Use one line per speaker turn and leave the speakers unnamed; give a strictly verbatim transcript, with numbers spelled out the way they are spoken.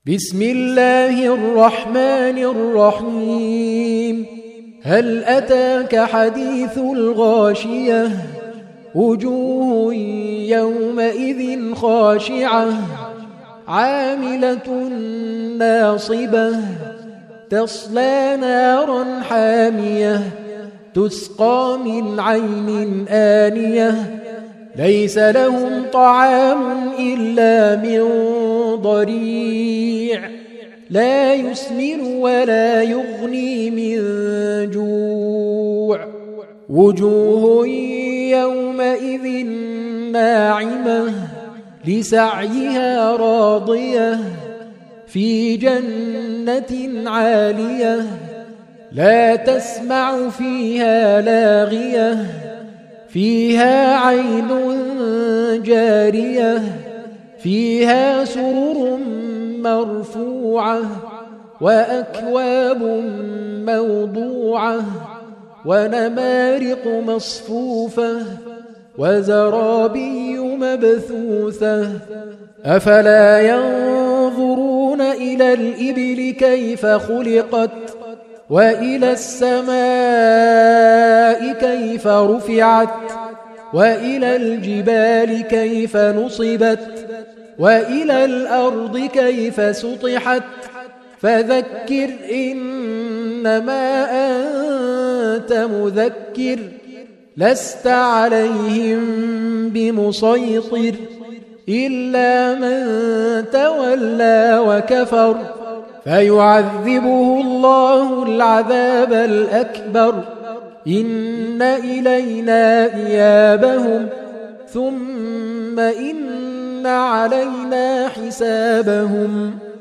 بسم الله الرحمن الرحيم. هل أتاك حديث الغاشية؟ وجوه يومئذ خاشعة عاملة ناصبة تصلى نارا حامية تسقى من عين آنية ليس لهم طعام إلا من ضريع لا يسمن ولا يغني من جوع. وجوه يومئذ ناعمة لسعيها راضية في جنة عالية لا تسمع فيها لاغية فيها عين جارية فيها سرر مرفوعة وأكواب موضوعة ونمارق مصفوفة وزرابي مبثوثة. أفلا ينظرون إلى الإبل كيف خلقت وإلى السماء كيف رفعت وإلى الجبال كيف نصبت وإلى الأرض كيف سطحت فذكر إنما أنت مذكر لست عليهم بمسيطر إلا من تولى وكفر فيعذبه الله العذاب الأكبر إن إلينا إيابهم ثم إن علينا حسابهم.